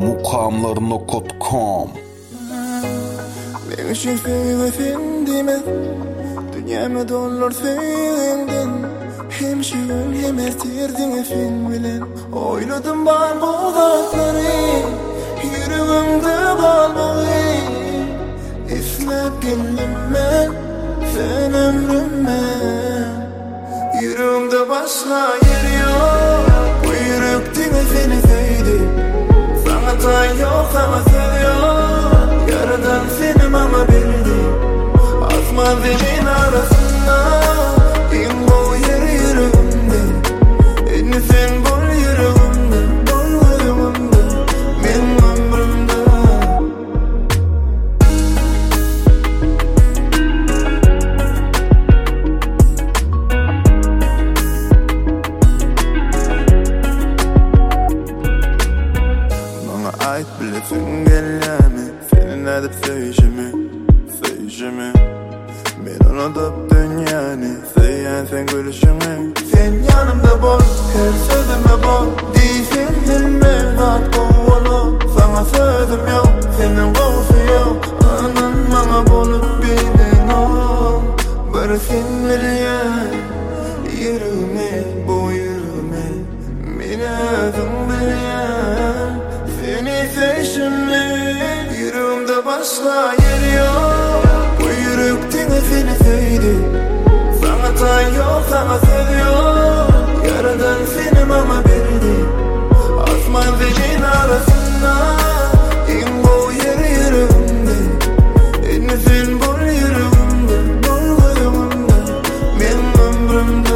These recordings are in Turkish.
mukamlarına.com. Ben için feyve efendime, dünyama dolar feyvenden. Hem şivan hem ertirdin efendim bilen. Oyladım ben bu dağları, yüreğimde kalmağı. İflap geldim ben, sen ömrüme. Yüreğimde başka yer yok, bu yürekten efendim feydi. Sana tay yok, sana söz yok. Yaradan seni bana bildi. Asma dilin arasında, in bu yer yüreğimde. En sen bul yüreğimde, bul yüreğimde, benim ömrümde. Bana ait bilesin gellemi, senin edip sevişimi. Ben unutup dünyani, seyen sen gülüşümü. Sen yanımda bol, her sözüme bol. Değilsin hilme, rahat kovulu. Sana sözüm yok, senin kovusu yok. Anan bana bolup bildin o. Bari sen biliyen, yüreğime, bu yüreğime. Beni özüm biliyen, seni seçimli. Yüreğimde başka yer yok, bu yürekten seni sevdi. Sana tay yok, sana söz yok. Yaradan seni bana verdi. Asman dilin arasında, in bu yer yüreğimde. En sen bul yüreğimde, bul yüreğimde, benim ömrümde.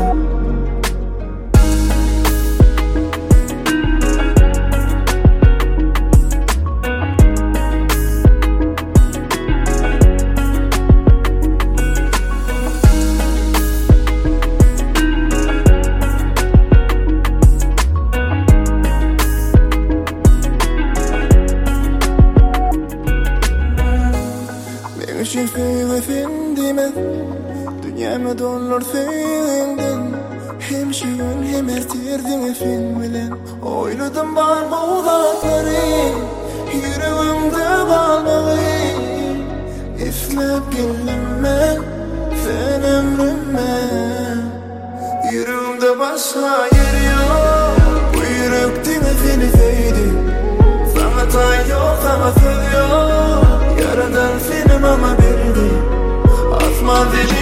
Ben için feyve efendime, dünyama dolar feyvenden. Hem şivan hem ertirdin efendim bilen. Oyladım ben bu dağları, yüreğimde kalmağı. İflap geldim ben, sen ömrüme. Yüreğimde başka yer yok, bu yürekten seni sevdi. Sana tay yok, sana söz yok. Yaradan seni bana verdi. Asma deli